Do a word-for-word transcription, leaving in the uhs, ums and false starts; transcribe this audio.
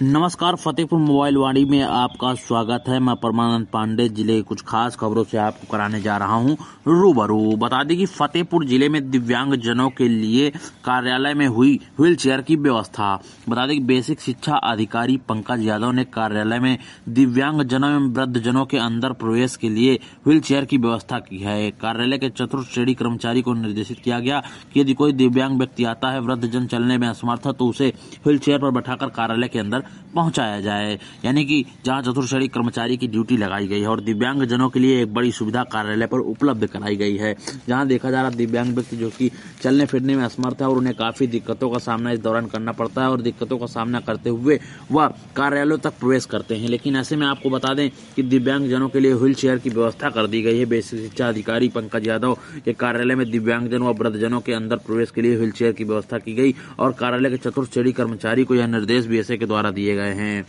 नमस्कार, फतेहपुर मोबाइल वाणी में आपका स्वागत है। मैं परमानंद पांडे जिले की कुछ खास खबरों से आपको कराने जा रहा हूं रूबरू। बता दें कि फतेहपुर जिले में दिव्यांग जनों के लिए कार्यालय में हुई व्हील चेयर की व्यवस्था। बता दें कि बेसिक शिक्षा अधिकारी पंकज यादव ने कार्यालय में दिव्यांग जनों एवं वृद्ध जनों के अंदर प्रवेश के लिए व्हील चेयर की व्यवस्था की है। कार्यालय के चतुर्थ श्रेणी कर्मचारी को निर्देशित किया गया कि यदि कोई दिव्यांग व्यक्ति आता है, वृद्ध जन चलने में असमर्थ है, तो उसे व्हील चेयर पर बैठाकर कार्यालय के अंदर पहुंचाया जाए। यानी कि जहां चतुर्श्रेणी कर्मचारी की ड्यूटी लगाई गई है और दिव्यांग जनों के लिए एक बड़ी सुविधा कार्यालय पर उपलब्ध कराई गई है। जहां देखा जा रहा दिव्यांग व्यक्ति जो कि चलने फिरने में असमर्थ है और उन्हें काफी दिक्कतों का सामना इस दौरान करना पड़ता है और दिक्कतों का सामना करते हुए वह कार्यालयों तक प्रवेश करते हैं। लेकिन ऐसे में आपको बता दें कि दिव्यांग जनों के लिए व्हील चेयर की व्यवस्था कर दी गई है। बेसिक शिक्षा अधिकारी पंकज यादव के कार्यालय में दिव्यांग जनों व वृद्ध जनों के अंदर प्रवेश के लिए व्हील चेयर की व्यवस्था की गई और कार्यालय के चतुर्थ श्रेणी कर्मचारी को यह निर्देश भी ऐसे के द्वारा दिए गए हैं।